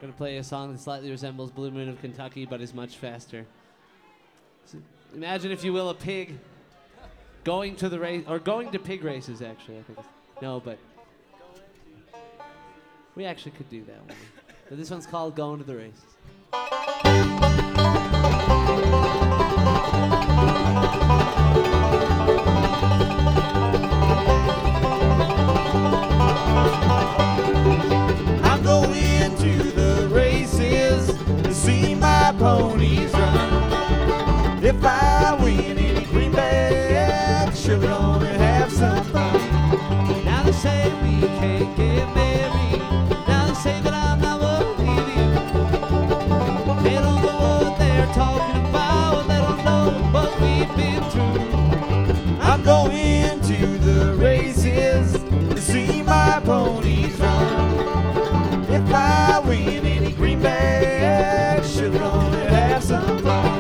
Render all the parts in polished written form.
Gonna play a song that slightly resembles Blue Moon of Kentucky, but is much faster. So imagine, if you will, a pig going to the race, or going to pig races, actually, I think. No, but we actually could do that one. But this one's called Going to the Races. I'm going to the races to see my ponies run. If I win any greenback, sure gonna have some fun. Now they say we can't get married. Now they say that I'm not worthy of you. They don't know what they're talking about. They don't know what we've been through. I'm going to the races to see my ponies run. If I win any greenback, sure gonna have some fun.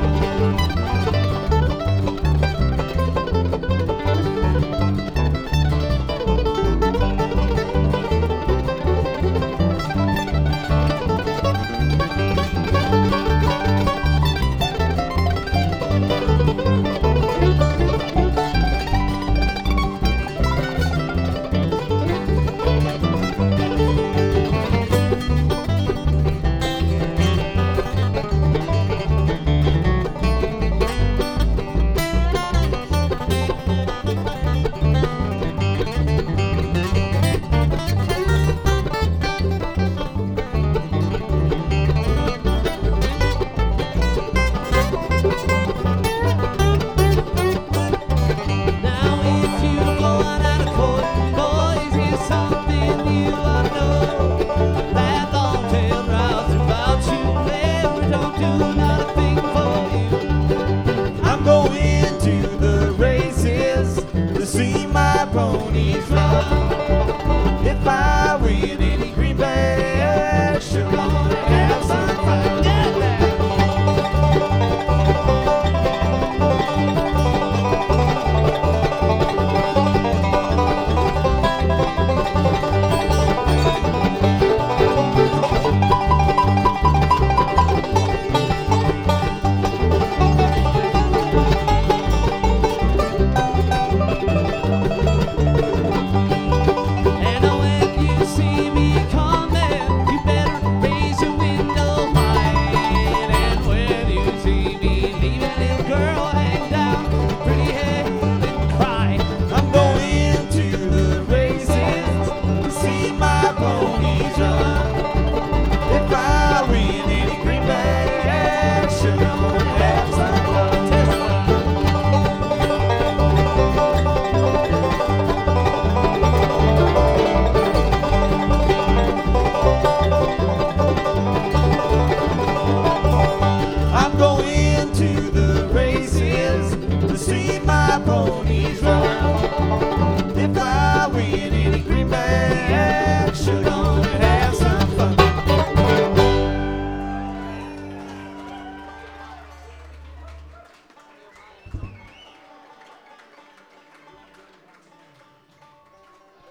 I'm going to the races to see my ponies run.